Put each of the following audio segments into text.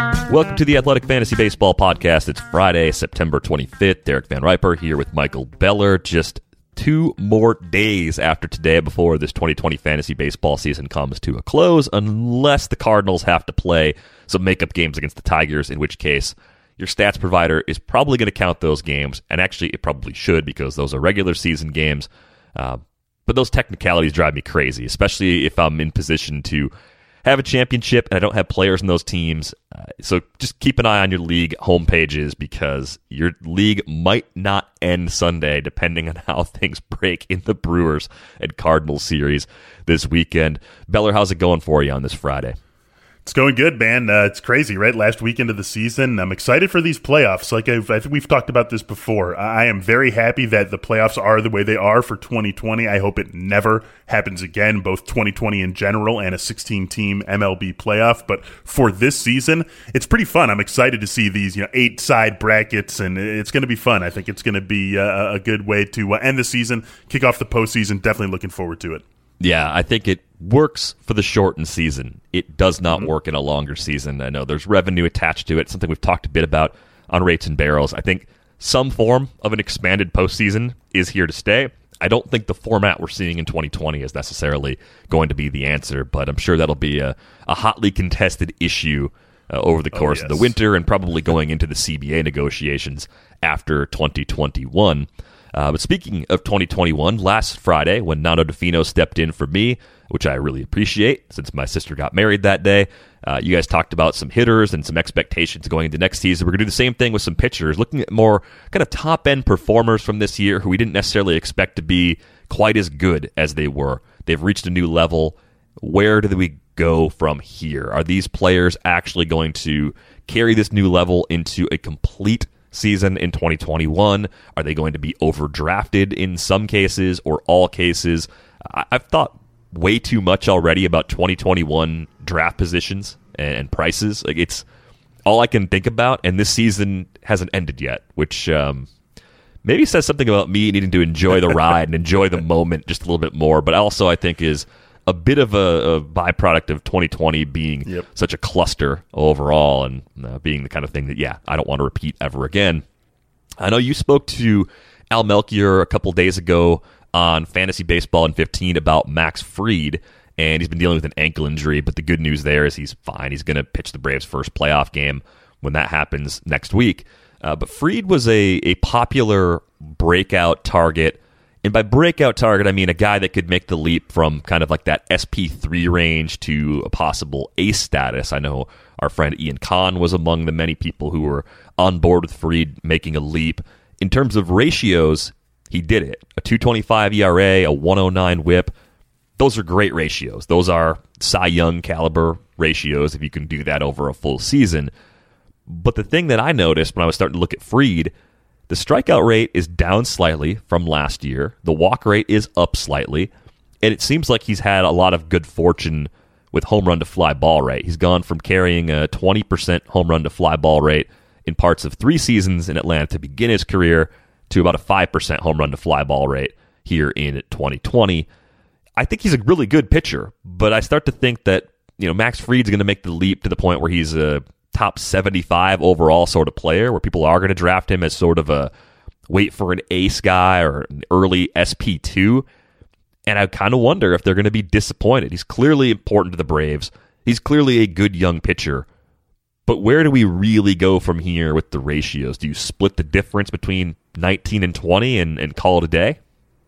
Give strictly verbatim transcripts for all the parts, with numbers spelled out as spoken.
Welcome to the Athletic Fantasy Baseball Podcast. It's Friday, September twenty-fifth. Derek Van Riper here with Michael Beller. Just two more days after today before this twenty twenty fantasy baseball season comes to a close, unless the Cardinals have to play some makeup games against the Tigers, in which case your stats provider is probably going to count those games, and actually it probably should because those are regular season games. Uh, but those technicalities drive me crazy, especially if I'm in position to have a championship and I don't have players in those teams. Uh, so just keep an eye on your league home pages because your league might not end Sunday depending on how things break in the Brewers and Cardinals series this weekend. Beller, how's it going for you on this Friday? It's going good, man. Uh, it's crazy, right? Last weekend of the season. I'm excited for these playoffs. Like I've, I think we've talked about this before. I am very happy that the playoffs are the way they are for twenty twenty. I hope it never happens again, both twenty twenty in general and a sixteen-team M L B playoff. But for this season, it's pretty fun. I'm excited to see these, you know, eight-side brackets, and it's going to be fun. I think it's going to be a, a good way to end the season, kick off the postseason. Definitely looking forward to it. Yeah, I think it works for the shortened season. It does not mm-hmm. work in a longer season. I know there's revenue attached to it, something we've talked a bit about on Rates and Barrels. I think some form of an expanded postseason is here to stay. I don't think the format we're seeing in twenty twenty is necessarily going to be the answer, but I'm sure that'll be a, a hotly contested issue uh, over the course oh, yes. of the winter and probably going into the C B A negotiations after twenty twenty-one. Uh, but speaking of twenty twenty-one, last Friday when Nando DeFino stepped in for me, which I really appreciate since my sister got married that day, uh, you guys talked about some hitters and some expectations going into next season. We're going to do the same thing with some pitchers, looking at more kind of top-end performers from this year who we didn't necessarily expect to be quite as good as they were. They've reached a new level. Where do we go from here? Are these players actually going to carry this new level into a complete season in twenty twenty-one? Are they going to be overdrafted in some cases or all cases? I- I've thought way too much already about twenty twenty-one draft positions and, and prices. Like it's all I can think about, and this season hasn't ended yet, which um, maybe says something about me needing to enjoy the ride and enjoy the moment just a little bit more. But also, I think is a bit of a, a byproduct of twenty twenty being yep. such a cluster overall and uh, being the kind of thing that, yeah, I don't want to repeat ever again. I know you spoke to Al Melchior a couple days ago on Fantasy Baseball in fifteen about Max Fried, and he's been dealing with an ankle injury, but the good news there is he's fine. He's going to pitch the Braves' first playoff game when that happens next week. Uh, but Fried was a, a popular breakout target. And by breakout target, I mean a guy that could make the leap from kind of like that S P three range to a possible ace status. I know our friend Ian Kahn was among the many people who were on board with Fried making a leap. In terms of ratios, he did it. A two twenty-five E R A, a one oh nine whip. Those are great ratios. Those are Cy Young caliber ratios if you can do that over a full season. But the thing that I noticed when I was starting to look at Fried, the strikeout rate is down slightly from last year. The walk rate is up slightly. And it seems like he's had a lot of good fortune with home run to fly ball rate. He's gone from carrying a twenty percent home run to fly ball rate in parts of three seasons in Atlanta to begin his career to about a five percent home run to fly ball rate here in twenty twenty. I think he's a really good pitcher, but I start to think that, you know, Max Fried's going to make the leap to the point where he's a top seventy-five overall sort of player, where people are going to draft him as sort of a wait for an ace guy or an early S P two. And I kind of wonder if they're going to be disappointed. He's clearly important to the Braves. He's clearly a good young pitcher. But where do we really go from here with the ratios? Do you split the difference between nineteen and twenty and, and call it a day?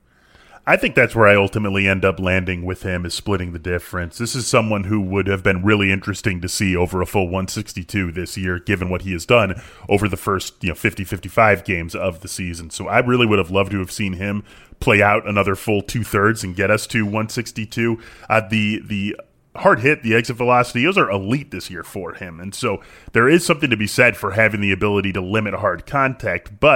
I think that's where I ultimately end up landing with him, is splitting the difference. This is someone who would have been really interesting to see over a full one sixty-two this year, given what he has done over the first, you know, fifty, fifty-five games of the season. So I really would have loved to have seen him play out another full two-thirds and get us to one sixty-two. Uh, the the hard hit, the exit velocity, those are elite this year for him. And so there is something to be said for having the ability to limit hard contact, but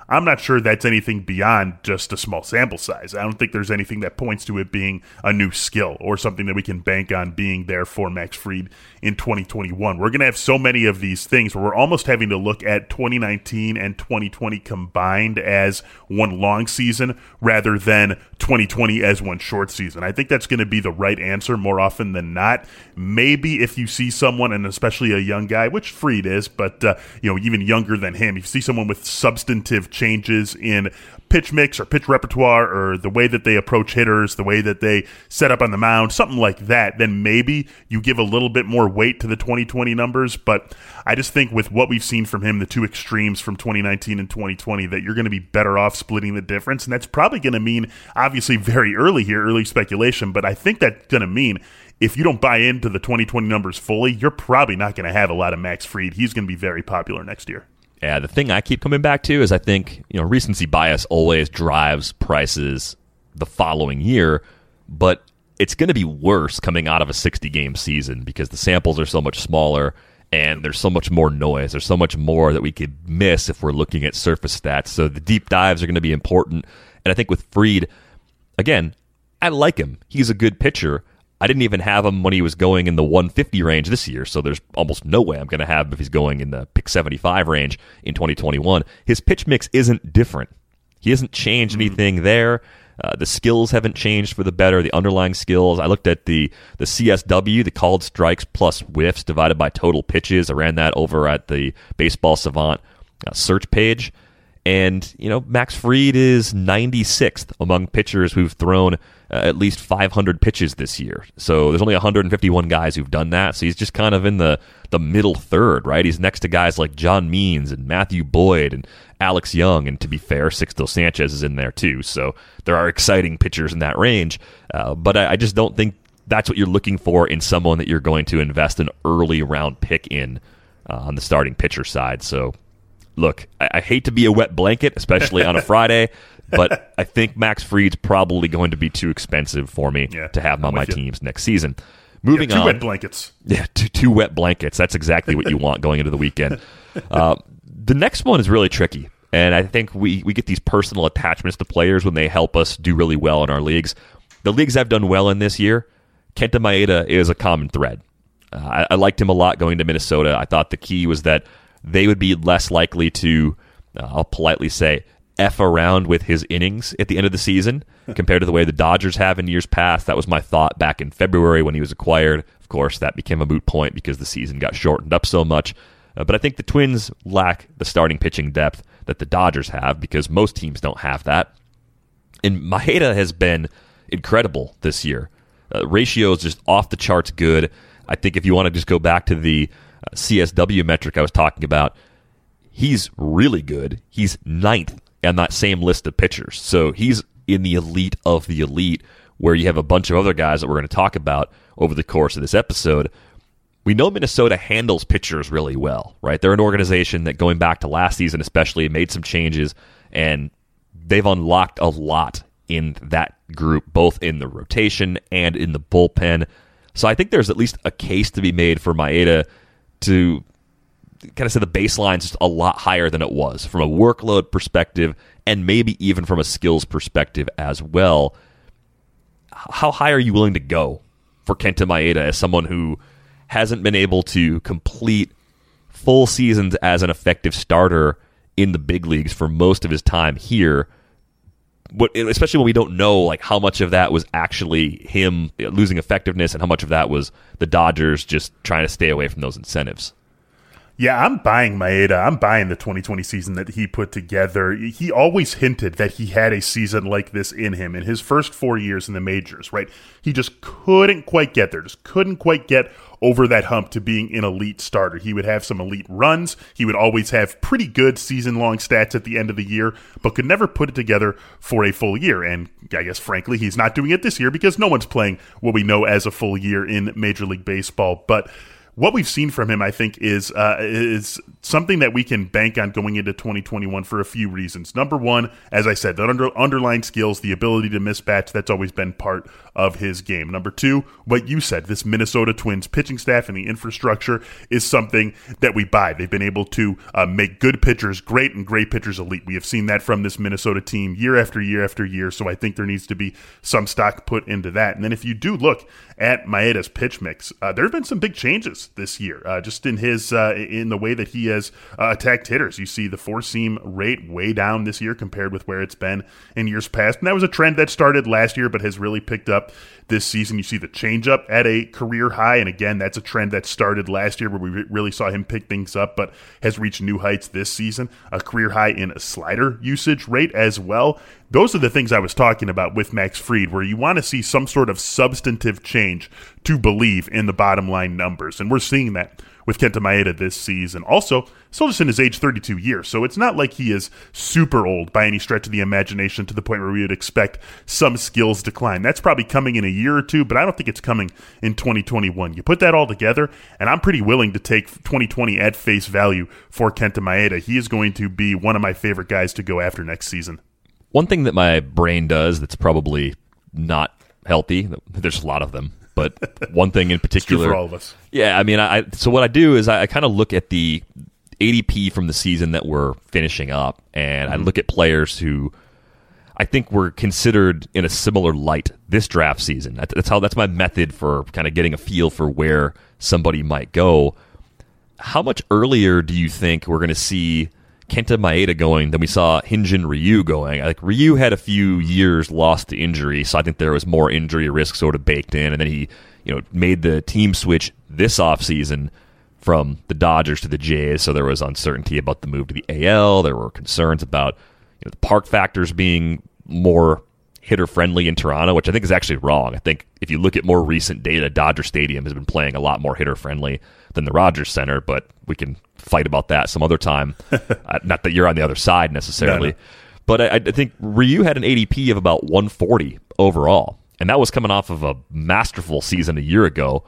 I'm not sure that's anything beyond just a small sample size. I don't think there's anything that points to it being a new skill or something that we can bank on being there for Max Fried in twenty twenty-one. We're going to have so many of these things where we're almost having to look at twenty nineteen and twenty twenty combined as one long season rather than twenty twenty as one short season. I think that's going to be the right answer more often than not. Maybe if you see someone, and especially a young guy, which Fried is, but uh, you know, even younger than him, if you see someone with substantive changes in pitch mix or pitch repertoire or the way that they approach hitters, the way that they set up on the mound, something like that, then maybe you give a little bit more weight to the twenty twenty numbers. But I just think with what we've seen from him, the two extremes from twenty nineteen and twenty twenty, that you're going to be better off splitting the difference. And that's probably going to mean, obviously very early here, early speculation, but I think that's going to mean if you don't buy into the twenty twenty numbers fully, you're probably not going to have a lot of Max Fried. He's going to be very popular next year. Yeah, the thing I keep coming back to is I think, you know, recency bias always drives prices the following year, but it's going to be worse coming out of a sixty-game season because the samples are so much smaller and there's so much more noise. There's so much more that we could miss if we're looking at surface stats. So the deep dives are going to be important. And I think with Fried, again, I like him. He's a good pitcher. I didn't even have him when he was going in the one fifty range this year, so there's almost no way I'm going to have him if he's going in the pick seventy-five range in twenty twenty-one. His pitch mix isn't different. He hasn't changed anything there. Uh, the skills haven't changed for the better, the underlying skills. I looked at the, the C S W, the called strikes plus whiffs divided by total pitches. I ran that over at the Baseball Savant uh, search page. And, you know, Max Fried is ninety-sixth among pitchers who've thrown uh, at least five hundred pitches this year. So there's only one hundred fifty-one guys who've done that. So he's just kind of in the, the middle third, right? He's next to guys like John Means and Matthew Boyd and Alex Young. And to be fair, Sixto Sanchez is in there too. So there are exciting pitchers in that range. Uh, but I, I just don't think that's what you're looking for in someone that you're going to invest an early round pick in uh, on the starting pitcher side. So look, I, I hate to be a wet blanket, especially on a Friday, but I think Max Fried's probably going to be too expensive for me yeah, to have him on my you. teams next season. Moving yeah, two on. Two wet blankets. Yeah, two, two wet blankets. That's exactly what you want going into the weekend. Uh, the next one is really tricky, and I think we, we get these personal attachments to players when they help us do really well in our leagues. The leagues I've done well in this year, Kenta Maeda is a common thread. Uh, I, I liked him a lot going to Minnesota. I thought the key was that they would be less likely to, uh, I'll politely say, F around with his innings at the end of the season compared to the way the Dodgers have in years past. That was my thought back in February when he was acquired. Of course, that became a moot point because the season got shortened up so much. Uh, but I think the Twins lack the starting pitching depth that the Dodgers have because most teams don't have that. And Maeda has been incredible this year. Uh, ratio is just off the charts good. I think if you want to just go back to the uh, C S W metric I was talking about, he's really good. He's ninth on that same list of pitchers. So he's in the elite of the elite, where you have a bunch of other guys that we're going to talk about over the course of this episode. We know Minnesota handles pitchers really well, right? They're an organization that, going back to last season especially, made some changes, and they've unlocked a lot in that group, both in the rotation and in the bullpen. So I think there's at least a case to be made for Maeda to kind of say the baseline's just a lot higher than it was from a workload perspective and maybe even from a skills perspective as well. How high are you willing to go for Kenta Maeda as someone who hasn't been able to complete full seasons as an effective starter in the big leagues for most of his time here? What, especially when we don't know like how much of that was actually him losing effectiveness and how much of that was the Dodgers just trying to stay away from those incentives. Yeah, I'm buying Maeda. I'm buying the twenty twenty season that he put together. He always hinted that he had a season like this in him in his first four years in the majors, right? He just couldn't quite get there, just couldn't quite get over that hump to being an elite starter. He would have some elite runs. He would always have pretty good season-long stats at the end of the year, but could never put it together for a full year. And I guess, frankly, he's not doing it this year because no one's playing what we know as a full year in Major League Baseball. But what we've seen from him, I think, is uh, is something that we can bank on going into twenty twenty-one for a few reasons. Number one, as I said, the under, underlying skills, the ability to miss bats, that's always been part of his game. Number two, what you said, this Minnesota Twins pitching staff and the infrastructure is something that we buy. They've been able to uh, make good pitchers great and great pitchers elite. We have seen that from this Minnesota team year after year after year, so I think there needs to be some stock put into that. And then if you do look at Maeda's pitch mix, uh, there have been some big changes this year, uh, just in his uh, in the way that he has uh, attacked hitters. You see the four-seam rate way down this year compared with where it's been in years past, and that was a trend that started last year but has really picked up this season. You see the changeup at a career high, and again, that's a trend that started last year where we really saw him pick things up but has reached new heights this season. A career high in a slider usage rate as well. Those are the things I was talking about with Max Fried, where you want to see some sort of substantive change to believe in the bottom line numbers, and we're seeing that with Kenta Maeda this season. Also, still just in his age thirty-two years, so it's not like he is super old by any stretch of the imagination to the point where we would expect some skills decline. That's probably coming in a year or two, but I don't think it's coming in twenty twenty-one. You put that all together, and I'm pretty willing to take twenty twenty at face value for Kenta Maeda. He is going to be one of my favorite guys to go after next season. One thing that my brain does that's probably not healthy, there's a lot of them, but one thing in particular. It's true for all of us. Yeah, I mean, I so what I do is I, I kind of look at the A D P from the season that we're finishing up, and mm-hmm. I look at players who I think were considered in a similar light this draft season. That, that's how that's my method for kind of getting a feel for where somebody might go. How much earlier do you think we're going to see Kenta Maeda going than we saw Hyun-Jin Ryu going? Like, Ryu had a few years lost to injury, so I think there was more injury risk sort of baked in, and then he, you know, made the team switch this offseason from the Dodgers to the Jays, so there was uncertainty about the move to the A L. There were concerns about, you know, the park factors being more hitter-friendly in Toronto, which I think is actually wrong. I think if you look at more recent data, Dodger Stadium has been playing a lot more hitter-friendly than the Rogers Center, but we can fight about that some other time. uh, not that you're on the other side necessarily. No, no. But I, I think Ryu had an A D P of about one forty overall, and that was coming off of a masterful season a year ago.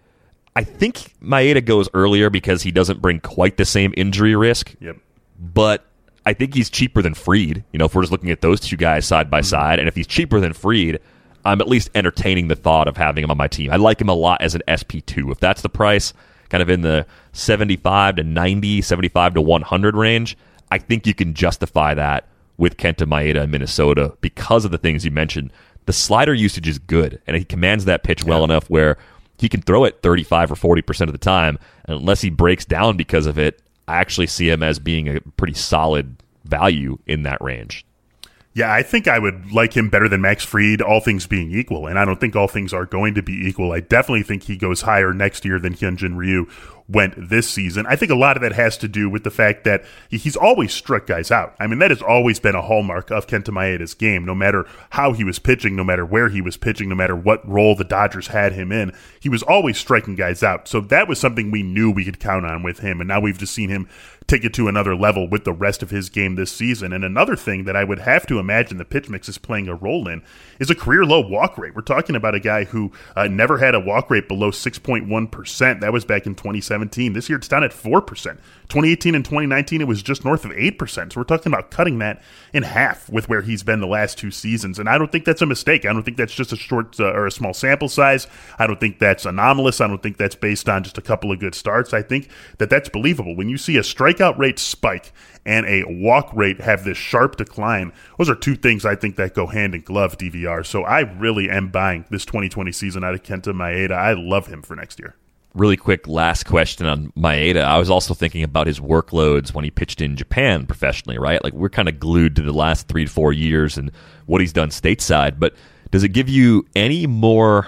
I think Maeda goes earlier because he doesn't bring quite the same injury risk, yep. but I think he's cheaper than Fried. You know, if we're just looking at those two guys side by mm-hmm. side, and if he's cheaper than Fried, I'm at least entertaining the thought of having him on my team. I like him a lot as an S P two. If that's the price, kind of in the seventy-five to ninety, seventy-five to one hundred range, I think you can justify that with Kenta Maeda in Minnesota because of the things you mentioned. The slider usage is good, and he commands that pitch well yeah. enough where he can throw it thirty-five or forty percent of the time, and unless he breaks down because of it, I actually see him as being a pretty solid value in that range. Yeah, I think I would like him better than Max Fried, all things being equal, and I don't think all things are going to be equal. I definitely think he goes higher next year than Hyun-Jin Ryu went this season. I think a lot of that has to do with the fact that he's always struck guys out. I mean, that has always been a hallmark of Kenta Maeda's game. No matter how he was pitching, no matter where he was pitching, no matter what role the Dodgers had him in, he was always striking guys out. So that was something we knew we could count on with him, and now we've just seen him take it to another level with the rest of his game this season. And another thing that I would have to imagine the pitch mix is playing a role in is a career low walk rate. We're talking about a guy who uh, never had a walk rate below six point one percent. That was back in twenty seventeen. This year it's down at four percent. twenty eighteen and twenty nineteen, it was just north of eight percent. So we're talking about cutting that in half with where he's been the last two seasons. And I don't think that's a mistake. I don't think that's just a short uh, or a small sample size. I don't think that's anomalous. I don't think that's based on just a couple of good starts. I think that that's believable. When you see a strikeout rate spike and a walk rate have this sharp decline, those are two things I think that go hand in glove, D V R. So I really am buying this twenty twenty season out of Kenta Maeda. I love him for next year. Really quick last question on Maeda. I was also thinking about his workloads when he pitched in Japan professionally, right? Like, we're kind of glued to the last three to four years and what he's done stateside, but does it give you any more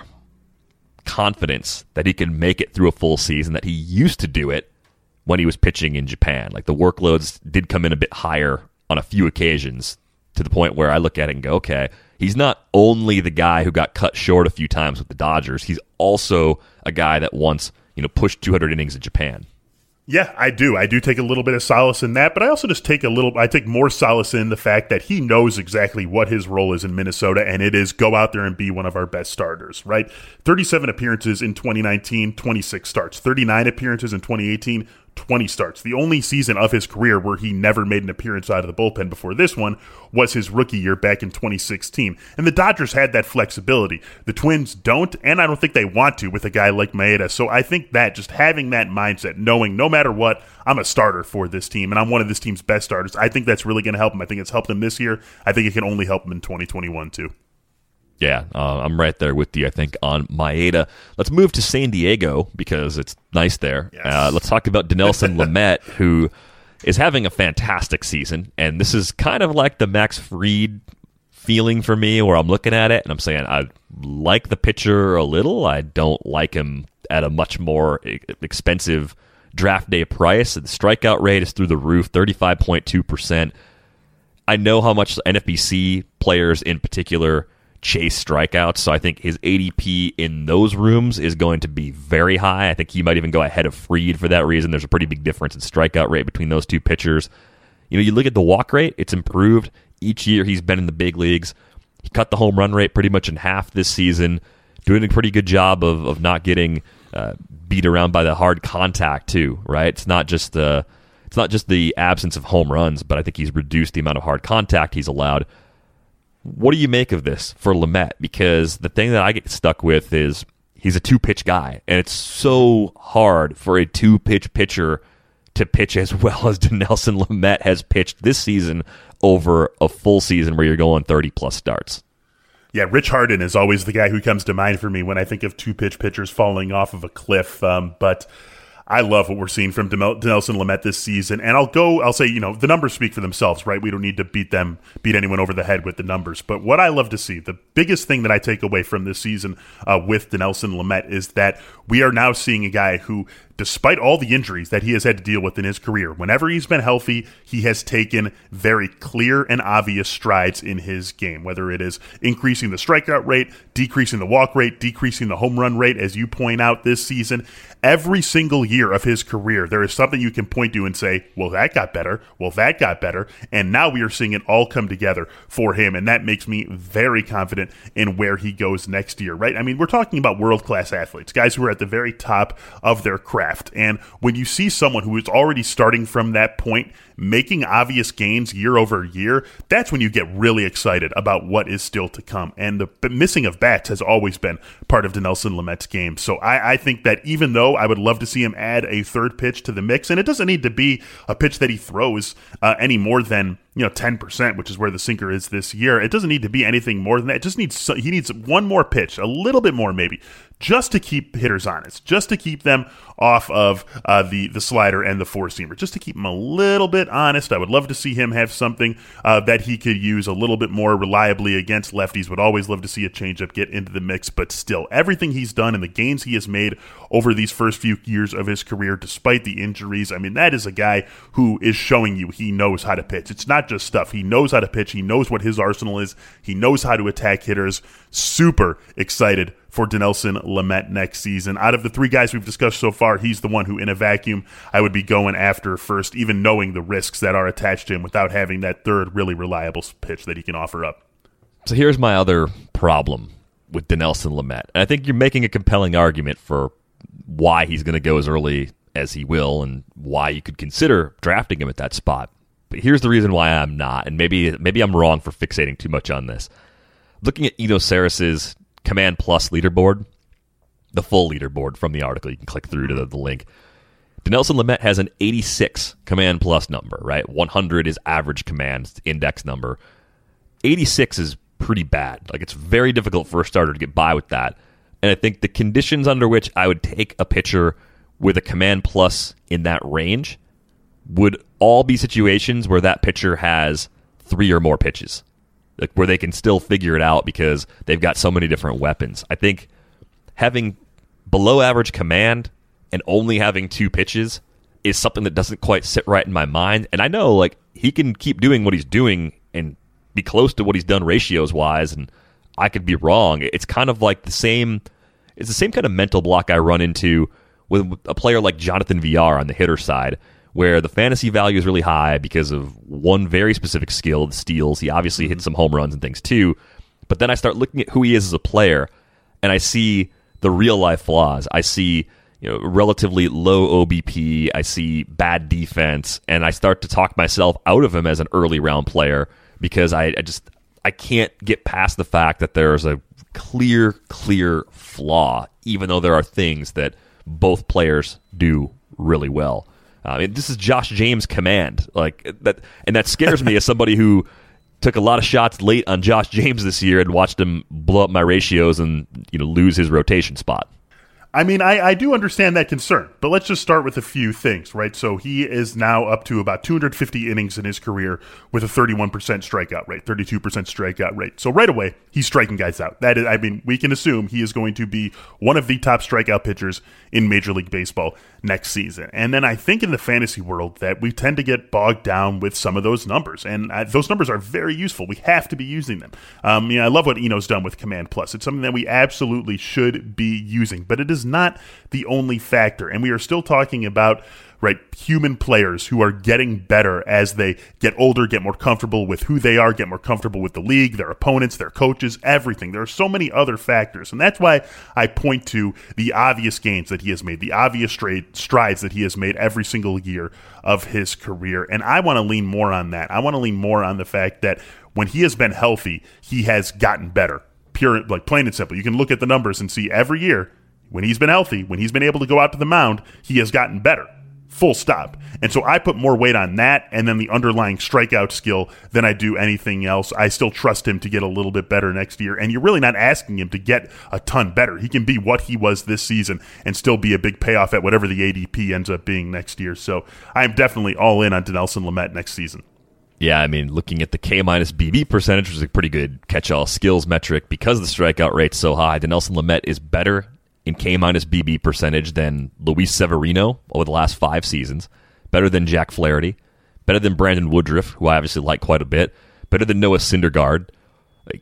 confidence that he can make it through a full season, that he used to do it when he was pitching in Japan? Like, the workloads did come in a bit higher on a few occasions to the point where I look at it and go, okay, he's not only the guy who got cut short a few times with the Dodgers, he's also a guy that once, you know, pushed two hundred innings in Japan. Yeah, I do. I do take a little bit of solace in that, but I also just take a little, I take more solace in the fact that he knows exactly what his role is in Minnesota, and it is go out there and be one of our best starters, right? thirty-seven appearances in twenty nineteen, twenty-six starts. thirty-nine appearances in twenty eighteen, twenty starts. The only season of his career where he never made an appearance out of the bullpen before this one was his rookie year back in twenty sixteen. And the Dodgers had that flexibility. The Twins don't, and I don't think they want to with a guy like Maeda. So I think that just having that mindset, knowing no matter what, I'm a starter for this team, and I'm one of this team's best starters, I think that's really going to help him. I think it's helped him this year. I think it can only help him in twenty twenty-one too. Yeah, uh, I'm right there with you, I think, on Maeda. Let's move to San Diego because it's nice there. Yes. Uh, let's talk about Dinelson Lamet, who is having a fantastic season. And this is kind of like the Max Fried feeling for me where I'm looking at it and I'm saying I like the pitcher a little. I don't like him at a much more expensive draft day price. The strikeout rate is through the roof, thirty-five point two percent. I know how much N F B C players in particular chase strikeouts, so I think his A D P in those rooms is going to be very high. I think he might even go ahead of Fried for that reason. There's a pretty big difference in strikeout rate between those two pitchers. You know, you look at the walk rate, it's improved each year he's been in the big leagues. He cut the home run rate pretty much in half this season, doing a pretty good job of, of not getting uh, beat around by the hard contact too, right? It's not just the it's not just the absence of home runs, but I think he's reduced the amount of hard contact he's allowed. What do you make of this for Lamet? Because the thing that I get stuck with is he's a two-pitch guy, and it's so hard for a two-pitch pitcher to pitch as well as Dinelson Lamet has pitched this season over a full season where you're going thirty-plus starts. Yeah, Rich Harden is always the guy who comes to mind for me when I think of two-pitch pitchers falling off of a cliff, um, but I love what we're seeing from Dinelson Lamet this season, and I'll go. I'll say, you know, the numbers speak for themselves, right? We don't need to beat them, beat anyone over the head with the numbers. But what I love to see, the biggest thing that I take away from this season uh, with Dinelson Lamet is that we are now seeing a guy who, despite all the injuries that he has had to deal with in his career, whenever he's been healthy, he has taken very clear and obvious strides in his game, whether it is increasing the strikeout rate, decreasing the walk rate, decreasing the home run rate, as you point out this season. Every single year of his career, there is something you can point to and say, well, that got better. Well, that got better. And now we are seeing it all come together for him. And that makes me very confident in where he goes next year, right? I mean, we're talking about world-class athletes, guys who are at the very top of their craft. And when you see someone who is already starting from that point, making obvious gains year over year, that's when you get really excited about what is still to come. And the missing of bats has always been part of Dinelson Lamet's game. So I, I think that even though I would love to see him add a third pitch to the mix, and it doesn't need to be a pitch that he throws uh, any more than, you know, ten percent, which is where the sinker is this year. It doesn't need to be anything more than that. It just needs, he needs one more pitch, a little bit more maybe, just to keep hitters honest, just to keep them off of uh, the, the slider and the four-seamer, just to keep them a little bit honest. I would love to see him have something uh, that he could use a little bit more reliably against lefties. Would always love to see a changeup get into the mix, but still, everything he's done and the gains he has made over these first few years of his career, despite the injuries, I mean, that is a guy who is showing you he knows how to pitch. It's not just stuff. He knows how to pitch. He knows what his arsenal is. He knows how to attack hitters. Super excited for Dinelson Lamet next season. Out of the three guys we've discussed so far, he's the one who, in a vacuum, I would be going after first, even knowing the risks that are attached to him without having that third really reliable pitch that he can offer up. So here's my other problem with Dinelson Lamet. And I think you're making a compelling argument for why he's going to go as early as he will and why you could consider drafting him at that spot. But here's the reason why I'm not, and maybe maybe I'm wrong for fixating too much on this. Looking at Eno Sarris's Command Plus leaderboard, the full leaderboard from the article, you can click through to the, the link. Dinelson Lamet has an eighty-six Command Plus number, right? one hundred is average command index number. eighty-six is pretty bad. Like, it's very difficult for a starter to get by with that. And I think the conditions under which I would take a pitcher with a Command Plus in that range would all be situations where that pitcher has three or more pitches, like where they can still figure it out because they've got so many different weapons. I think having below average command and only having two pitches is something that doesn't quite sit right in my mind. And I know, like, he can keep doing what he's doing and be close to what he's done ratios wise, and I could be wrong. It's kind of like the same, it's the same kind of mental block I run into with a player like Jonathan Villar on the hitter side, where the fantasy value is really high because of one very specific skill, the steals. He obviously hits some home runs and things too. But then I start looking at who he is as a player, and I see the real-life flaws. I see you know relatively low O B P. I see bad defense, and I start to talk myself out of him as an early-round player because I, I just I can't get past the fact that there's a clear, clear flaw, even though there are things that both players do really well. I mean, this is Josh James' command, like that, and that scares me as somebody who took a lot of shots late on Josh James this year and watched him blow up my ratios and you know lose his rotation spot. I mean, I, I do understand that concern, but let's just start with a few things, right? So he is now up to about two hundred fifty innings in his career with a thirty-one percent strikeout rate, thirty-two percent strikeout rate. So right away, he's striking guys out. That is, I mean, we can assume he is going to be one of the top strikeout pitchers in Major League Baseball next season. And then I think in the fantasy world that we tend to get bogged down with some of those numbers, and uh, those numbers are very useful. We have to be using them. Um, you know, I love what Eno's done with Command Plus. It's something that we absolutely should be using, but it is not the only factor. And we are still talking about right human players who are getting better as they get older, get more comfortable with who they are, get more comfortable with the league, their opponents, their coaches, everything. There are so many other factors. And that's why I point to the obvious gains that he has made, the obvious strides that he has made every single year of his career. And I want to lean more on that. I want to lean more on the fact that when he has been healthy, he has gotten better. Pure, like plain and simple. You can look at the numbers and see every year when he's been healthy, when he's been able to go out to the mound, he has gotten better. Full stop. And so I put more weight on that and then the underlying strikeout skill than I do anything else. I still trust him to get a little bit better next year. And you're really not asking him to get a ton better. He can be what he was this season and still be a big payoff at whatever the A D P ends up being next year. So I'm definitely all in on Dinelson Lamet next season. Yeah, I mean, looking at the K minus B B percentage, which is a pretty good catch-all skills metric because the strikeout rate's so high. Dinelson Lamet is better in K minus B B percentage than Luis Severino over the last five seasons, better than Jack Flaherty, better than Brandon Woodruff, who I obviously like quite a bit, better than Noah Syndergaard. Like,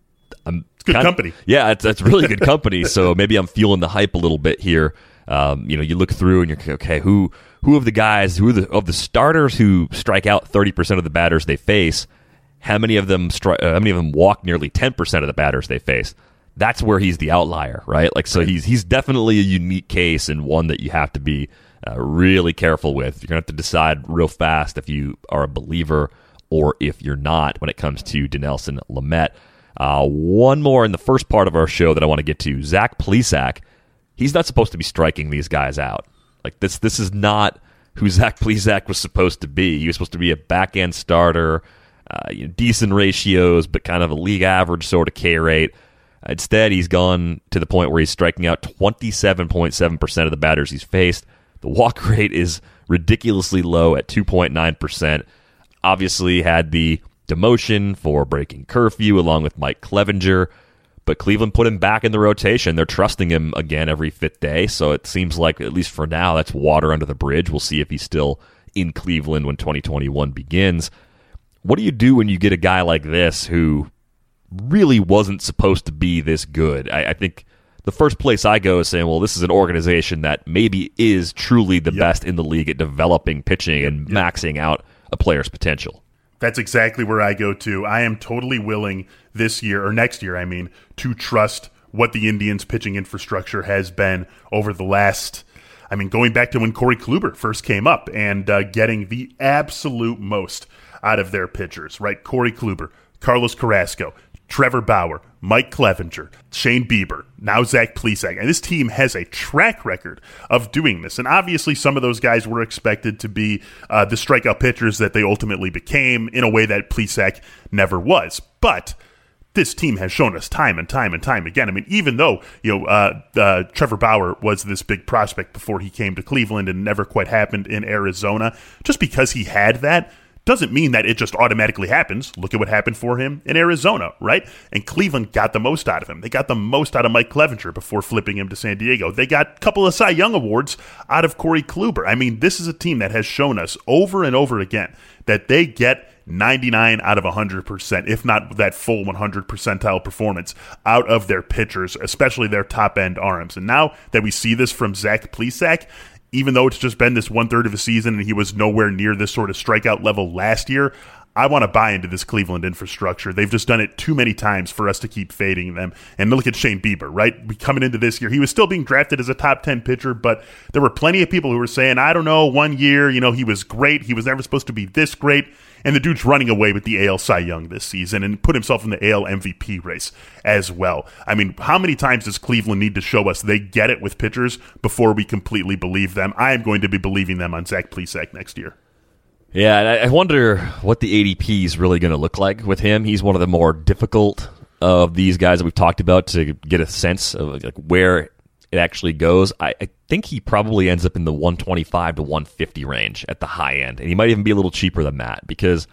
I'm it's good kinda, company. Yeah, it's, it's really good company. So maybe I'm fueling the hype a little bit here. Um, you know, you look through and you're okay. Who who of the guys, who are the, of the starters who strike out thirty percent of the batters they face? How many of them stri- uh, how many of them walk nearly ten percent of the batters they face? That's where he's the outlier, right? Like, so he's he's definitely a unique case and one that you have to be uh, really careful with. You're going to have to decide real fast if you are a believer or if you're not when it comes to Dinelson Lamet. Uh, one more in the first part of our show that I want to get to. Zach Plesac, he's not supposed to be striking these guys out. Like, this this is not who Zach Plesac was supposed to be. He was supposed to be a back-end starter, uh, you know, decent ratios, but kind of a league average sort of K rate. Instead, he's gone to the point where he's striking out twenty-seven point seven percent of the batters he's faced. The walk rate is ridiculously low at two point nine percent. Obviously had the demotion for breaking curfew along with Mike Clevenger, but Cleveland put him back in the rotation. They're trusting him again every fifth day, so it seems like, at least for now, that's water under the bridge. We'll see if he's still in Cleveland when twenty twenty-one begins. What do you do when you get a guy like this who really wasn't supposed to be this good? I, I think the first place I go is saying, well, this is an organization that maybe is truly the yep. best in the league at developing pitching yep. and yep. maxing out a player's potential. That's exactly where I go to. I am totally willing this year, or next year, I mean, to trust what the Indians' pitching infrastructure has been over the last, I mean, going back to when Corey Kluber first came up and uh, getting the absolute most out of their pitchers, right? Corey Kluber, Carlos Carrasco, Trevor Bauer, Mike Clevenger, Shane Bieber, now Zach Plesac. And this team has a track record of doing this. And obviously some of those guys were expected to be uh, the strikeout pitchers that they ultimately became in a way that Plesac never was. But this team has shown us time and time and time again. I mean, even though, you know, uh, uh, Trevor Bauer was this big prospect before he came to Cleveland and never quite happened in Arizona, just because he had that doesn't mean that it just automatically happens. Look at what happened for him in Arizona, right? And Cleveland got the most out of him. They got the most out of Mike Clevenger before flipping him to San Diego. They got a couple of Cy Young awards out of Corey Kluber. I mean, this is a team that has shown us over and over again that they get ninety-nine out of one hundred percent, if not that full one hundred percentile performance out of their pitchers, especially their top-end arms. And now that we see this from Zach Plesac, even though it's just been this one-third of a season and he was nowhere near this sort of strikeout level last year, I want to buy into this Cleveland infrastructure. They've just done it too many times for us to keep fading them. And look at Shane Bieber, right? We coming into this year, he was still being drafted as a top ten pitcher, but there were plenty of people who were saying, I don't know, one year, you know, he was great. He was never supposed to be this great. And the dude's running away with the A L Cy Young this season and put himself in the A L M V P race as well. I mean, how many times does Cleveland need to show us they get it with pitchers before we completely believe them? I am going to be believing them on Zach Plesac next year. Yeah, and I wonder what the A D P is really going to look like with him. He's one of the more difficult of these guys that we've talked about to get a sense of like where it actually goes. I, I think he probably ends up in the one twenty-five to one fifty range at the high end, and he might even be a little cheaper than that because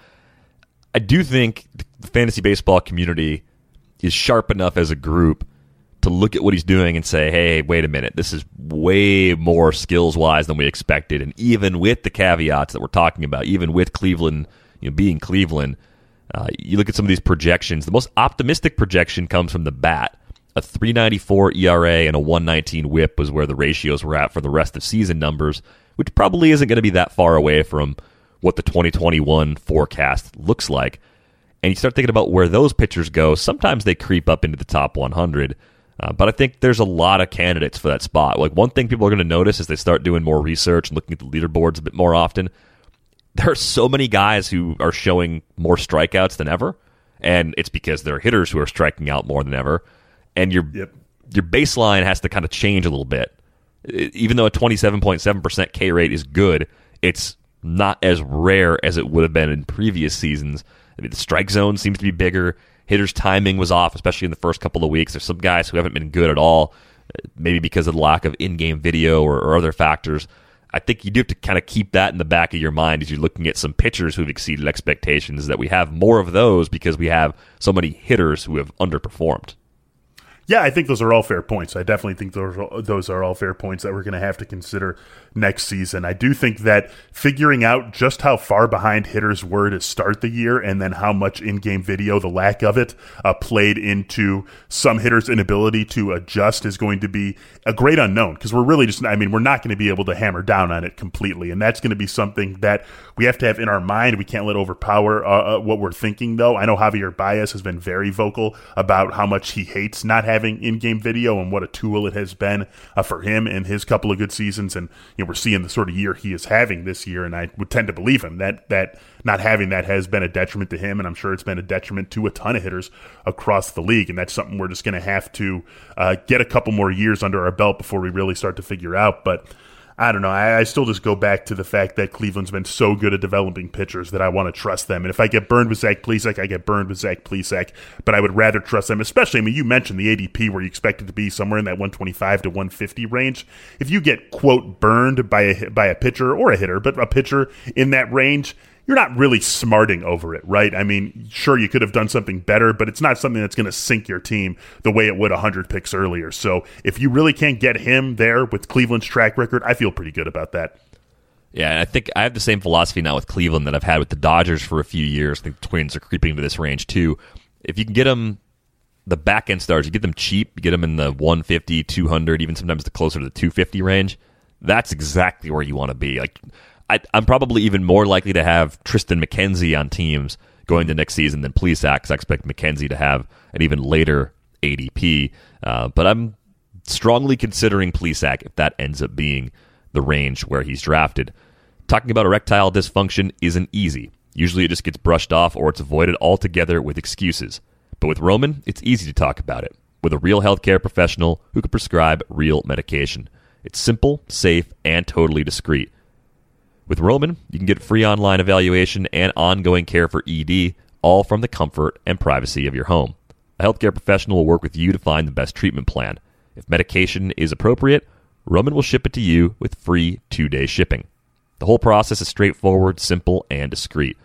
I do think the fantasy baseball community is sharp enough as a group to look at what he's doing and say, hey, wait a minute, this is way more skills-wise than we expected. And even with the caveats that we're talking about, even with Cleveland, you know, being Cleveland, uh, you look at some of these projections. The most optimistic projection comes from the bat. A three ninety-four E R A and a one nineteen whip was where the ratios were at for the rest of season numbers, which probably isn't going to be that far away from what the twenty twenty-one forecast looks like. And you start thinking about where those pitchers go. Sometimes they creep up into the top one hundred. Uh, but I think there's a lot of candidates for that spot. Like one thing people are going to notice as they start doing more research and looking at the leaderboards a bit more often, there are so many guys who are showing more strikeouts than ever, and it's because they're hitters who are striking out more than ever. And your yep. your baseline has to kind of change a little bit. Even though a twenty-seven point seven percent K rate is good, it's not as rare as it would have been in previous seasons. I mean, the strike zone seems to be bigger. Hitters' timing was off, especially in the first couple of weeks. There's some guys who haven't been good at all, maybe because of the lack of in-game video or, or other factors. I think you do have to kind of keep that in the back of your mind as you're looking at some pitchers who've exceeded expectations, that we have more of those because we have so many hitters who have underperformed. Yeah, I think those are all fair points. I definitely think those are, those are all fair points that we're going to have to consider next season. I do think that figuring out just how far behind hitters were to start the year and then how much in-game video, the lack of it, uh, played into some hitters' inability to adjust is going to be a great unknown because we're really just, I mean, we're not going to be able to hammer down on it completely. And that's going to be something that we have to have in our mind. We can't let overpower uh, uh, what we're thinking, though. I know Javier Baez has been very vocal about how much he hates not having in-game video and what a tool it has been uh, for him in his couple of good seasons. And you know, we're seeing the sort of year he is having this year, and I would tend to believe him that that not having that has been a detriment to him, and I'm sure it's been a detriment to a ton of hitters across the league. And that's something we're just going to have to uh, get a couple more years under our belt before we really start to figure out. But I don't know. I, I still just go back to the fact that Cleveland's been so good at developing pitchers that I want to trust them. And if I get burned with Zach Plesac, I get burned with Zach Plesac. But I would rather trust them, especially, I mean, you mentioned the A D P where you expect it to be somewhere in that one twenty-five to one fifty range. If you get, quote, burned by a, by a pitcher or a hitter, but a pitcher in that range, you're not really smarting over it, right? I mean, sure, you could have done something better, but it's not something that's going to sink your team the way it would one hundred picks earlier. So if you really can't get him there with Cleveland's track record, I feel pretty good about that. Yeah, and I think I have the same philosophy now with Cleveland that I've had with the Dodgers for a few years. I think the Twins are creeping into this range too. If you can get them, the back-end stars, you get them cheap, you get them in the one fifty, two hundred, even sometimes the closer to the two fifty range, that's exactly where you want to be. Like, I, I'm probably even more likely to have Tristan McKenzie on teams going to next season than Plesac, because I expect McKenzie to have an even later A D P. Uh, but I'm strongly considering Plesac if that ends up being the range where he's drafted. Talking about erectile dysfunction isn't easy. Usually it just gets brushed off or it's avoided altogether with excuses. But with Roman, it's easy to talk about it with a real healthcare professional who can prescribe real medication. It's simple, safe, and totally discreet. With Roman, you can get free online evaluation and ongoing care for E D, all from the comfort and privacy of your home. A healthcare professional will work with you to find the best treatment plan. If medication is appropriate, Roman will ship it to you with free two-day shipping. The whole process is straightforward, simple, and discreet.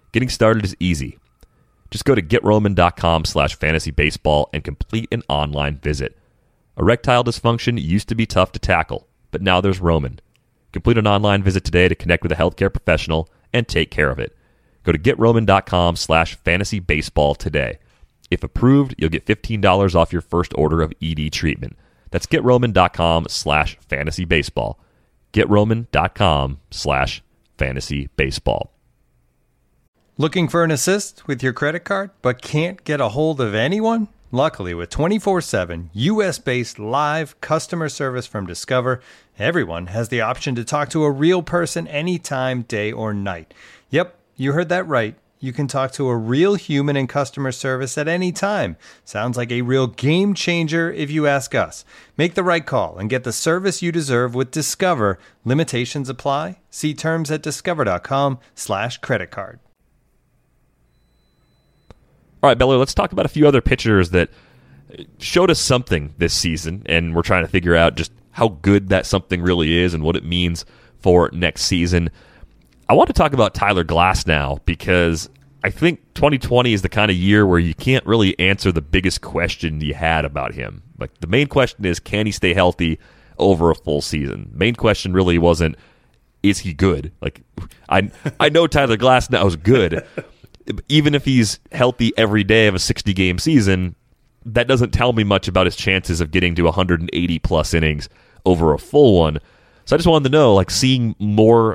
Getting started is easy. Just go to GetRoman.com slash fantasy baseball and complete an online visit. Erectile dysfunction used to be tough to tackle, but now there's Roman. Complete an online visit today to connect with a healthcare professional and take care of it. Go to GetRoman.com slash fantasy baseball today. If approved, you'll get fifteen dollars off your first order of E D treatment. That's GetRoman.com slash fantasy baseball. GetRoman.com slash fantasy baseball. Looking for an assist with your credit card, but can't get a hold of anyone? Luckily, with twenty-four seven U S-based live customer service from Discover, everyone has the option to talk to a real person anytime, day or night. Yep, you heard that right. You can talk to a real human in customer service at any time. Sounds like a real game changer if you ask us. Make the right call and get the service you deserve with Discover. Limitations apply. See terms at discover.com slash credit card. All right, Beller, let's talk about a few other pitchers that showed us something this season, and we're trying to figure out just how good that something really is and what it means for next season. I want to talk about Tyler Glasnow because I think twenty twenty is the kind of year where you can't really answer the biggest question you had about him. Like, the main question is, can he stay healthy over a full season? The main question really wasn't, is he good? Like, I I know Tyler Glasnow is good. Even if he's healthy every day of a sixty-game season, that doesn't tell me much about his chances of getting to one hundred eighty plus innings over a full one. So I just wanted to know, like, seeing more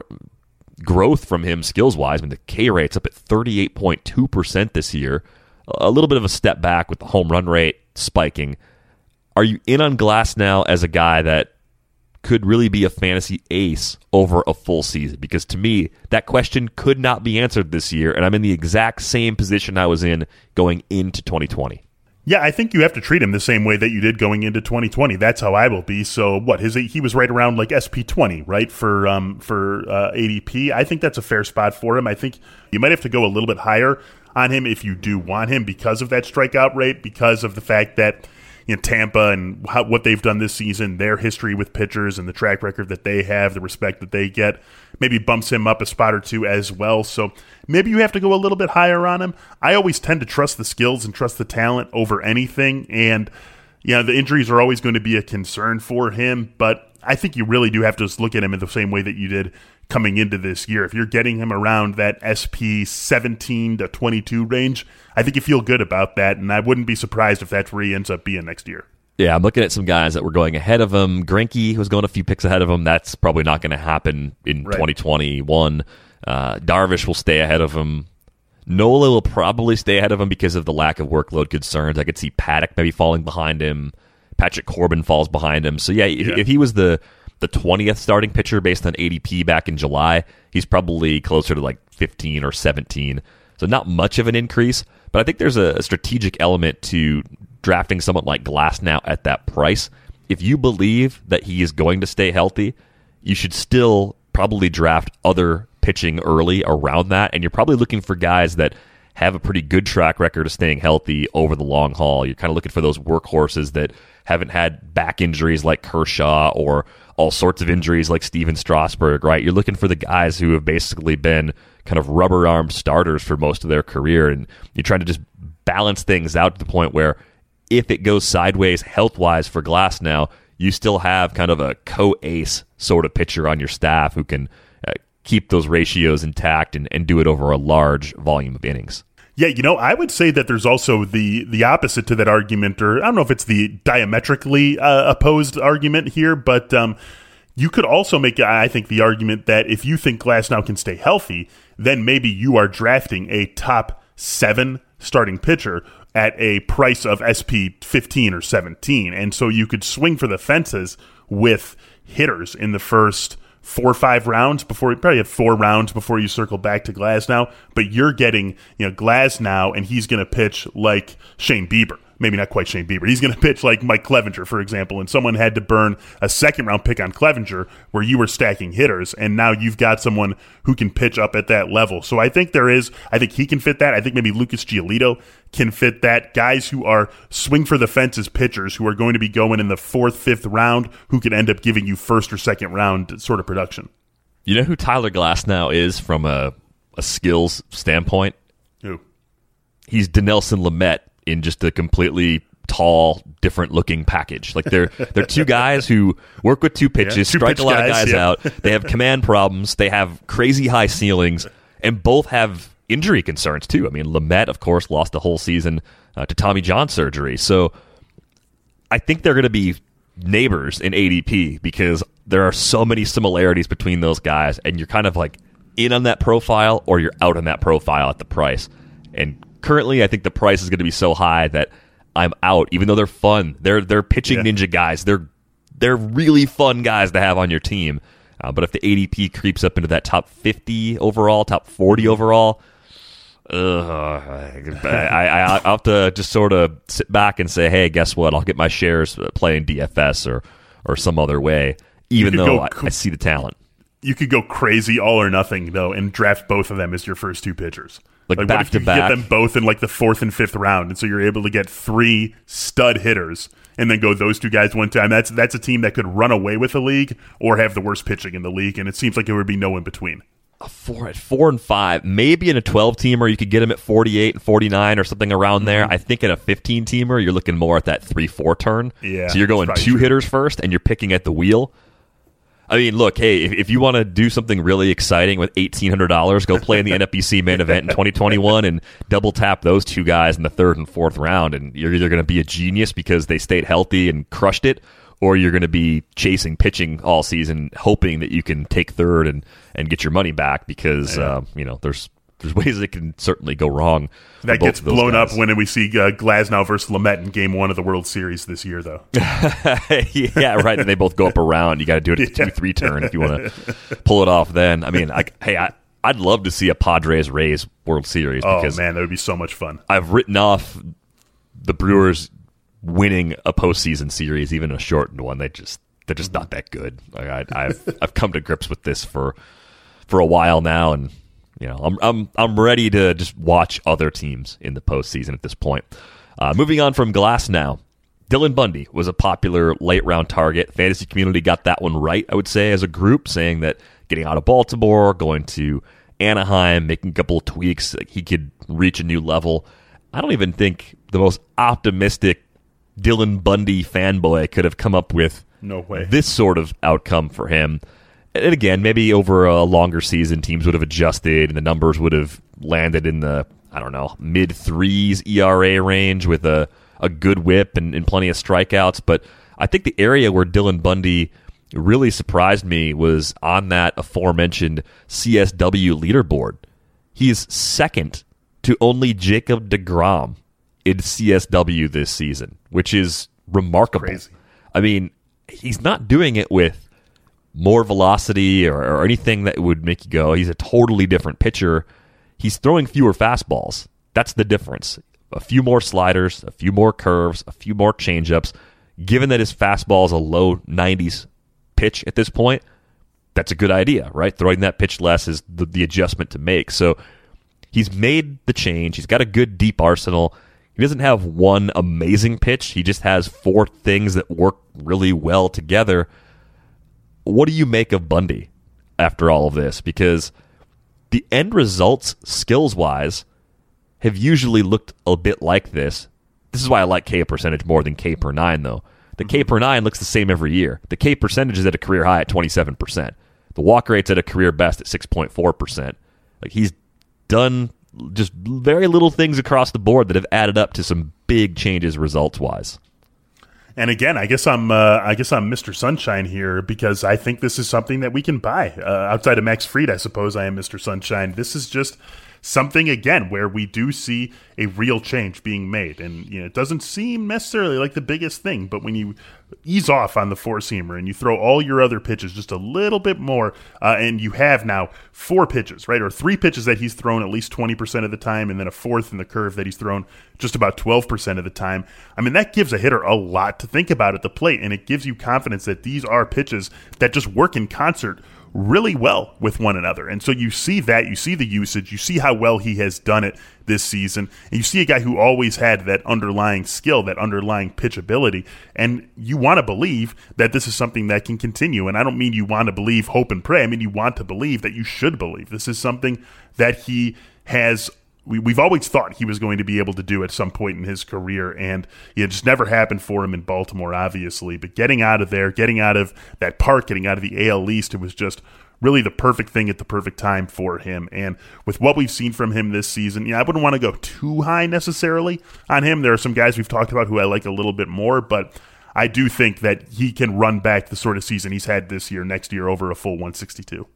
growth from him skills-wise. I mean, the K rate's up at thirty-eight point two percent this year. A little bit of a step back with the home run rate spiking. Are you in on Glasnow as a guy that could really be a fantasy ace over a full season? Because to me, that question could not be answered this year, and I'm in the exact same position I was in going into twenty twenty. Yeah, I think you have to treat him the same way that you did going into twenty twenty. That's how I will be. So what? His he was right around like S P twenty, right, for um for uh, A D P. I think that's a fair spot for him. I think you might have to go a little bit higher on him if you do want him because of that strikeout rate, because of the fact that, you know, Tampa and how, what they've done this season, their history with pitchers and the track record that they have, the respect that they get, maybe bumps him up a spot or two as well. So maybe you have to go a little bit higher on him. I always tend to trust the skills and trust the talent over anything. And, you know, the injuries are always going to be a concern for him. But I think you really do have to just look at him in the same way that you did coming into this year. If you're getting him around that S P seventeen to twenty-two range, I think you feel good about that, and I wouldn't be surprised if that's where he ends up being next year. Yeah, I'm looking at some guys that were going ahead of him. Greinke was going a few picks ahead of him. That's probably not going to happen in Right. twenty twenty-one. Uh, Darvish will stay ahead of him. Nola will probably stay ahead of him because of the lack of workload concerns. I could see Paddock maybe falling behind him. Patrick Corbin falls behind him. So, yeah, if, Yeah. if he was the the twentieth starting pitcher based on A D P back in July, he's probably closer to like fifteen or seventeen. So not much of an increase, but I think there's a, a strategic element to drafting someone like Glasnow at that price. If you believe that he is going to stay healthy, you should still probably draft other pitching early around that, and you're probably looking for guys that have a pretty good track record of staying healthy over the long haul. You're kind of looking for those workhorses that haven't had back injuries like Kershaw or all sorts of injuries like Steven Strasburg, right? You're looking for the guys who have basically been kind of rubber-armed starters for most of their career, and you're trying to just balance things out to the point where if it goes sideways health-wise for Glasnow, you still have kind of a co-ace sort of pitcher on your staff who can uh, keep those ratios intact and, and do it over a large volume of innings. Yeah, you know, I would say that there's also the the opposite to that argument, or I don't know if it's the diametrically uh, opposed argument here, but um, you could also make, I think, the argument that if you think Glasnow can stay healthy, then maybe you are drafting a top seven starting pitcher at a price of S P fifteen or seventeen, and so you could swing for the fences with hitters in the first four or five rounds before you probably have four rounds before you circle back to Glasnow, but you're getting, you know, Glasnow, and he's going to pitch like Shane Bieber. Maybe not quite Shane Bieber. He's going to pitch like Mike Clevenger, for example, and someone had to burn a second-round pick on Clevenger where you were stacking hitters, and now you've got someone who can pitch up at that level. So I think there is, I think he can fit that. I think maybe Lucas Giolito can fit that. Guys who are swing-for-the-fences pitchers who are going to be going in the fourth, fifth round who could end up giving you first or second round sort of production. You know who Tyler Glasnow is from a a skills standpoint, Who? he's Dinelson Lamet in just a completely tall, different-looking package. Like they're they're two guys who work with two pitches, Yeah, two strike pitch a lot guys, of guys yeah. out. They have command problems. They have crazy high ceilings, and both have injury concerns too. I mean, Lamet, of course, lost a whole season uh, to Tommy John surgery. So I think they're going to be neighbors in A D P because there are so many similarities between those guys, and you're kind of like in on that profile or you're out on that profile at the price. And currently, I think the price is going to be so high that I'm out, even though they're fun. They're they're pitching Yeah. ninja guys. They're they're really fun guys to have on your team. Uh, but if the A D P creeps up into that top fifty overall, top forty overall, uh, I, I, I'll have to just sort of sit back and say, hey, guess what? I'll get my shares playing D F S or, or some other way, even could though go I, co- I see the talent. You could go crazy all or nothing, though, and draft both of them as your first two pitchers. Like what back if to you back? get them both in like the fourth and fifth round, and so you're able to get three stud hitters, and then go those two guys one time. That's that's a team that could run away with the league or have the worst pitching in the league, and it seems like there would be no in between. A four at four and five, maybe in a twelve teamer you could get him at forty-eight and forty-nine or something around there. I think in a fifteen teamer you're looking more at that three four turn. Yeah, so you're going that's two probably true. hitters first, and you're picking at the wheel. I mean, look, hey, if, if you want to do something really exciting with eighteen hundred dollars, go play in the N F B C main event in twenty twenty-one and double tap those two guys in the third and fourth round, and you're either going to be a genius because they stayed healthy and crushed it, or you're going to be chasing pitching all season, hoping that you can take third and, and get your money back because, Yeah. uh, you know, there's there's ways that can certainly go wrong. for That both gets of those blown guys. up when we see uh, Glasnow versus Lamet in Game One of the World Series this year, though. Yeah, right. And they both go up around. You got to do it at the Yeah. two three turn if you want to pull it off then. I mean, I, hey, I, I'd love to see a Padres-Rays World Series Oh, because man, that would be so much fun. I've written off the Brewers winning a postseason series, even a shortened one. They just they're just not that good. Like I, I've I've come to grips with this for for a while now, and you know I'm I'm I'm ready to just watch other teams in the postseason at this point. Uh, moving on from Glass now. Dylan Bundy was a popular late round target. Fantasy community got that one right, I would say, as a group, saying that getting out of Baltimore, going to Anaheim, making a couple of tweaks, like he could reach a new level. I don't even think the most optimistic Dylan Bundy fanboy could have come up with No way. this sort of outcome for him. And again, maybe over a longer season, teams would have adjusted and the numbers would have landed in the, I don't know, mid threes E R A range with a, a good whip and, and plenty of strikeouts. But I think the area where Dylan Bundy really surprised me was on that aforementioned C S W leaderboard. He is second to only Jacob deGrom in C S W this season, which is remarkable. Crazy. I mean, he's not doing it with more velocity or, or anything that would make you go, he's a totally different pitcher. He's throwing fewer fastballs. That's the difference. A few more sliders, a few more curves, a few more changeups. Given that his fastball is a low nineties pitch at this point, that's a good idea, right? Throwing that pitch less is the, the adjustment to make. So he's made the change. He's got a good deep arsenal. He doesn't have one amazing pitch. He just has four things that work really well together. What do you make of Bundy after all of this? Because the end results, skills-wise, have usually looked a bit like this. This is why I like K percentage more than K per nine, though. The K per nine looks the same every year. The K percentage is at a career high at twenty-seven percent. The walk rate's at a career best at six point four percent. Like he's done just very little things across the board that have added up to some big changes results-wise. And again, I guess I'm uh, I guess I'm Mister Sunshine here because I think this is something that we can buy. Uh, outside of Max Fried, I suppose I am Mister Sunshine. This is just something, again, where we do see a real change being made. And you know, it doesn't seem necessarily like the biggest thing, but when you ease off on the four-seamer and you throw all your other pitches just a little bit more, uh, and you have now four pitches, right, or three pitches that he's thrown at least twenty percent of the time, and then a fourth in the curve that he's thrown just about twelve percent of the time. I mean, that gives a hitter a lot to think about at the plate, and it gives you confidence that these are pitches that just work in concert really well with one another. And so you see that, you see the usage, you see how well he has done it this season, and you see a guy who always had that underlying skill, that underlying pitchability, and you want to believe that this is something that can continue. And I don't mean you want to believe, hope and pray. I mean you want to believe that you should believe. This is something that he has we, we've always thought he was going to be able to do at some point in his career, and it just never happened for him in Baltimore, obviously. But getting out of there, getting out of that park, getting out of the A L East, it was just really the perfect thing at the perfect time for him. And with what we've seen from him this season, yeah, I wouldn't want to go too high necessarily on him. There are some guys we've talked about who I like a little bit more, but I do think that he can run back the sort of season he's had this year, next year, over a full one sixty-two.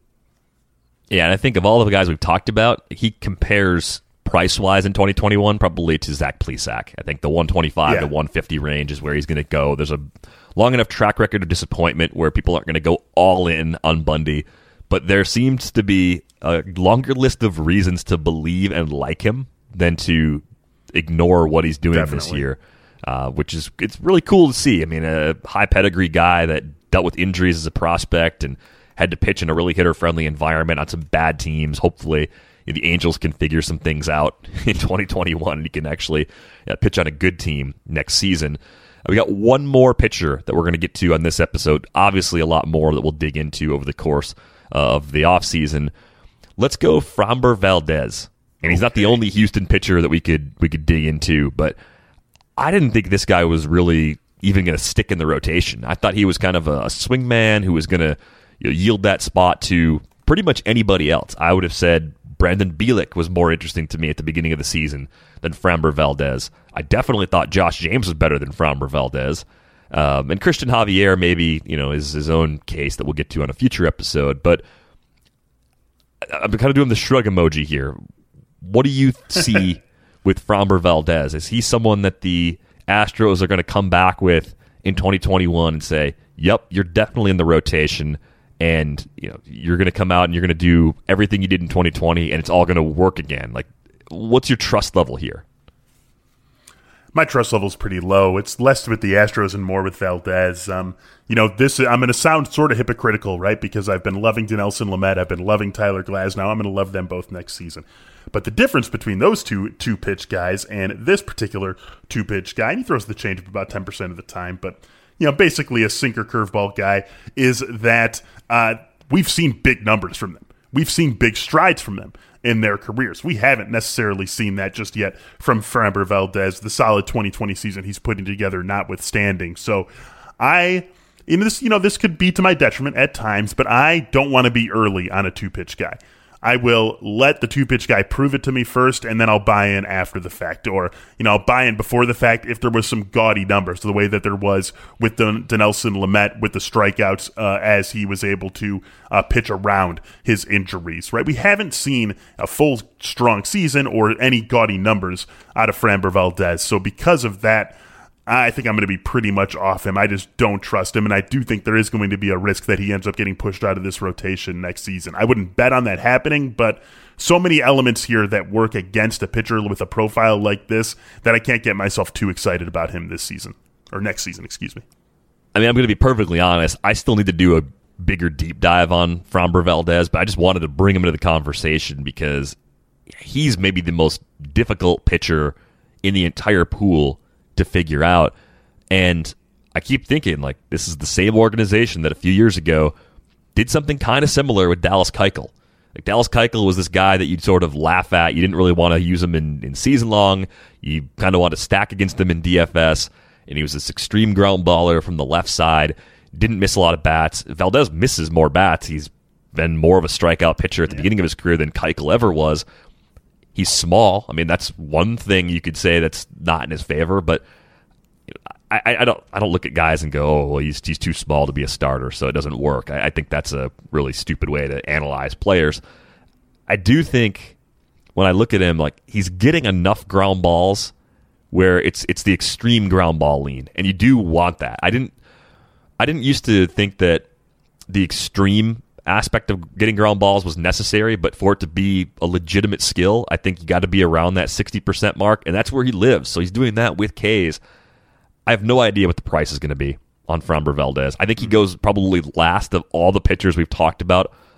Yeah, and I think of all the guys we've talked about, he compares price-wise in twenty twenty-one probably to Zach Plesac. I think the one twenty-five yeah. to one fifty range is where he's going to go. There's a long enough track record of disappointment where people aren't going to go all in on Bundy, but there seems to be a longer list of reasons to believe and like him than to ignore what he's doing Definitely. this year, uh, which is it's really cool to see. I mean, a high pedigree guy that dealt with injuries as a prospect and had to pitch in a really hitter-friendly environment on some bad teams. Hopefully, you know, the Angels can figure some things out in twenty twenty-one and he can actually uh, pitch on a good team next season. Uh, we got one more pitcher that we're going to get to on this episode. Obviously, a lot more that we'll dig into over the course uh, of the offseason. Let's go Framber Valdez. And he's okay. Not the only Houston pitcher that we could we could dig into, but I didn't think this guy was really even going to stick in the rotation. I thought he was kind of a, a swing man who was going to you know, yield that spot to pretty much anybody else. I would have said Brandon Bielik was more interesting to me at the beginning of the season than Framber Valdez. I definitely thought Josh James was better than Framber Valdez. Um, and Christian Javier maybe you know is his own case that we'll get to on a future episode. But I'm kind of doing the shrug emoji here. What do you see with Framber Valdez? Is he someone that the Astros are going to come back with in twenty twenty-one and say, yep, you're definitely in the rotation, and you know you're going to come out and you're going to do everything you did in twenty twenty, and it's all going to work again? Like, what's your trust level here? My trust level is pretty low. It's less with the Astros and more with Valdez. Um, you know, this I'm going to sound sort of hypocritical, right? Because I've been loving Dinelson Lamet, I've been loving Tyler Glasnow. I'm going to love them both next season. But the difference between those two two-pitch guys and this particular two-pitch guy, and he throws the changeup about ten percent of the time, but you know, basically a sinker curveball guy, is that uh, we've seen big numbers from them. We've seen big strides from them in their careers. We haven't necessarily seen that just yet from Framber Valdez, the solid twenty twenty season he's putting together notwithstanding. So I, in this, you know, this could be to my detriment at times, but I don't want to be early on a two-pitch guy. I will let the two-pitch guy prove it to me first, and then I'll buy in after the fact. Or, you know, I'll buy in before the fact if there was some gaudy numbers, the way that there was with Dinelson Lamet with the strikeouts uh, as he was able to uh, pitch around his injuries, right? We haven't seen a full, strong season or any gaudy numbers out of Framber Valdez. So because of that, I think I'm going to be pretty much off him. I just don't trust him, and I do think there is going to be a risk that he ends up getting pushed out of this rotation next season. I wouldn't bet on that happening, but so many elements here that work against a pitcher with a profile like this that I can't get myself too excited about him this season, or next season, excuse me. I mean, I'm going to be perfectly honest. I still need to do a bigger deep dive on Framber Valdez, but I just wanted to bring him into the conversation because he's maybe the most difficult pitcher in the entire pool to figure out. And I keep thinking, like, this is the same organization that a few years ago did something kind of similar with Dallas Keuchel. Like, Dallas Keuchel was this guy that you'd sort of laugh at. You didn't really want to use him in, in season long. You kind of want to stack against him in D F S. And he was this extreme ground baller from the left side. Didn't miss a lot of bats. Valdez misses more bats. He's been more of a strikeout pitcher at the yeah. beginning of his career than Keuchel ever was. He's small. I mean, that's one thing you could say that's not in his favor, but I, I don't I don't look at guys and go, oh, well, he's he's too small to be a starter, so it doesn't work. I, I think that's a really stupid way to analyze players. I do think when I look at him, like, he's getting enough ground balls where it's it's the extreme ground ball lean, and you do want that. I didn't I didn't used to think that the extreme aspect of getting ground balls was necessary, but for it to be a legitimate skill, I think you got to be around that sixty percent mark, and that's where he lives. So he's doing that with K's. I have no idea what the price is going to be on Framber Valdez. I think he goes probably last of all the pitchers we've talked about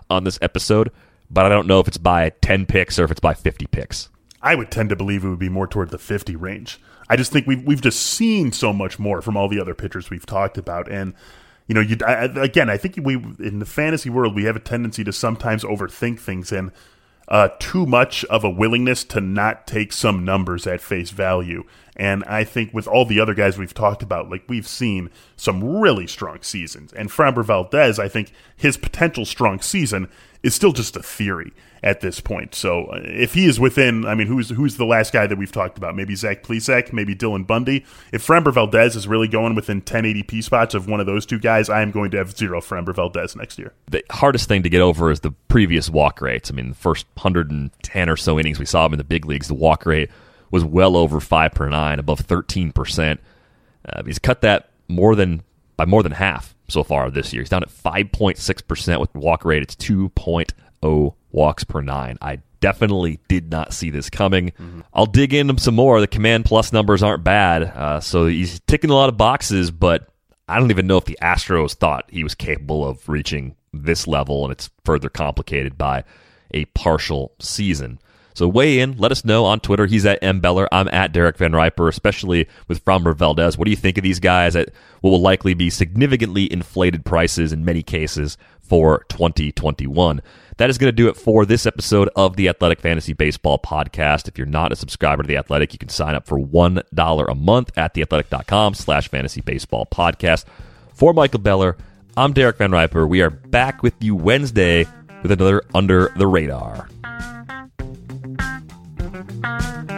on this episode, but I don't know if it's by ten picks or if it's by fifty picks. I would tend to believe it would be more toward the fifty range. I just think we've, we've just seen so much more from all the other pitchers we've talked about. And, you know, you I, again, I think we in the fantasy world, we have a tendency to sometimes overthink things and uh, too much of a willingness to not take some numbers at face value. And I think with all the other guys we've talked about, like we've seen some really strong seasons. And Framber Valdez, I think his potential strong season is still just a theory at this point. So if he is within, I mean, who's who's the last guy that we've talked about? Maybe Zach Plesac, maybe Dylan Bundy. If Framber Valdez is really going within ten eighty p spots of one of those two guys, I am going to have zero Framber Valdez next year. The hardest thing to get over is the previous walk rates. I mean, the first one hundred ten or so innings we saw him in the big leagues, the walk rate was well over five per nine, above thirteen percent. Uh, he's cut that more than by more than half so far this year. He's down at five point six percent with walk rate. It's two point oh walks per nine. I definitely did not see this coming. Mm-hmm. I'll dig into some more. The command plus numbers aren't bad, uh, so he's ticking a lot of boxes, but I don't even know if the Astros thought he was capable of reaching this level, and it's further complicated by a partial season. So weigh in, let us know on Twitter. He's at M. Beller. I'm at Derek Van Riper, especially with Framber Valdez. What do you think of these guys at what will likely be significantly inflated prices in many cases for twenty twenty-one? That is going to do it for this episode of the Athletic Fantasy Baseball Podcast. If you're not a subscriber to The Athletic, you can sign up for one dollar a month at theathletic.com slash fantasy baseball podcast. For Michael Beller, I'm Derek Van Riper. We are back with you Wednesday with another Under the Radar. Thank you.